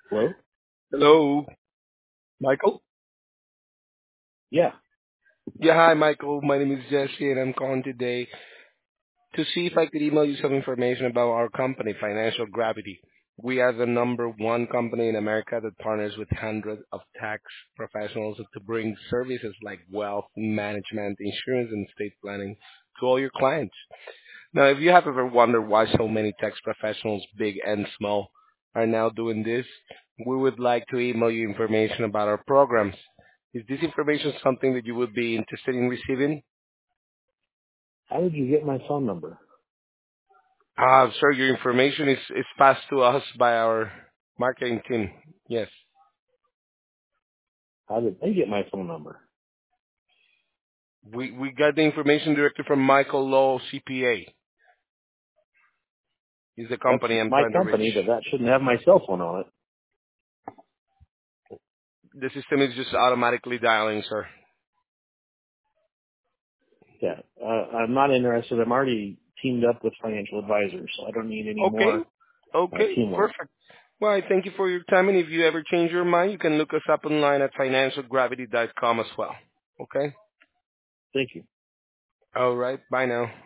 Hello? Hello, Michael? Yeah. Yeah, hi, Michael. My name is Jesse, and I'm calling today to see if I could email you some information about our company, Financial Gravity. We are the number one company in America that partners with hundreds of tax professionals to bring services like wealth management, insurance, and estate planning to all your clients. Now, if you have ever wondered why so many tax professionals, big and small, are now doing this, we would like to email you information about our programs. Is this information something that you would be interested in receiving? How did you get my phone number? Sir, your information is passed to us by our marketing team. Yes. How did they get my phone number? We got the information directly from Michael Law CPA. He's the That's company I'm my trying to reach. company, but that shouldn't have my cell phone on it. The system is just automatically dialing, sir. Yeah. I'm not interested. I'm already teamed up with financial advisors, so I don't need any Okay. more Okay. teamwork. Perfect. Well, I thank you for your time, and if you ever change your mind, you can look us up online at financialgravity.com as well. Okay? Thank you. All right. Bye now.